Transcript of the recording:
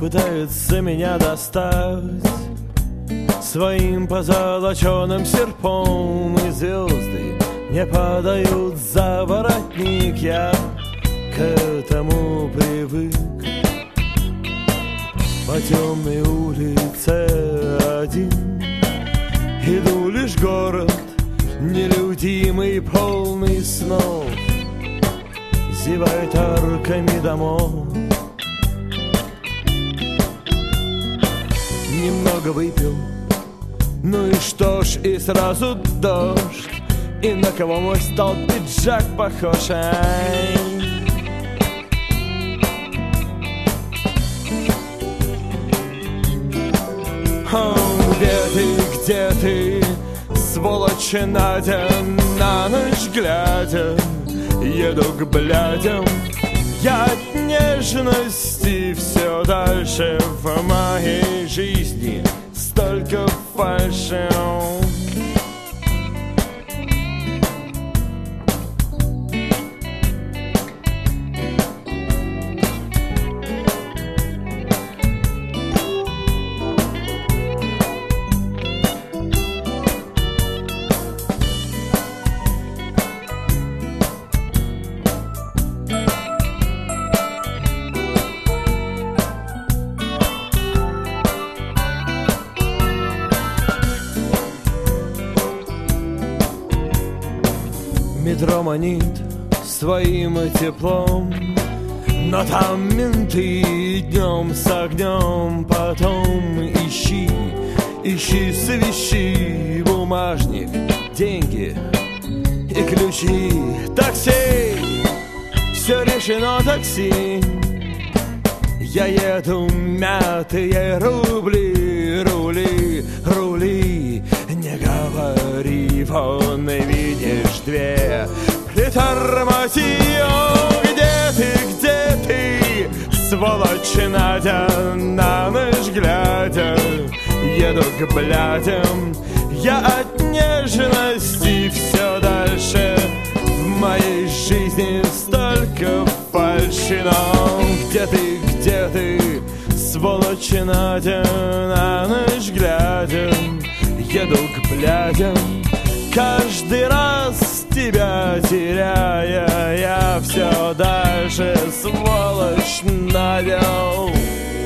пытается меня достать своим позолоченным серпом, и звезды не падают за воротник. Я к этому привык. По темной улице один иду, лишь город нелюдимый, полный снов, зевает арками домов. Немного выпил, ну и что ж, и сразу дождь. И на кого мой стал пиджак похож? Где ты, сволочь Надя, на ночь глядя, еду к блядям. Я от нежности все дальше, в моей жизни столько фальши. Метро манит своим теплом, но там менты днем с огнем. Потом ищи, свищи бумажник, деньги и ключи. Такси, все решено, такси. Я еду, мятые рубли, рули. Не говори, вон видишь две. Притормози, где ты, сволочь Надя, на ночь глядя, еду к блядям. Я от нежности все дальше, в моей жизни столько фальши. Но где ты, сволочь Надя, на ночь глядя, еду к блядям. Каждый раз тебя теряя, я все дальше, сволочь Надя.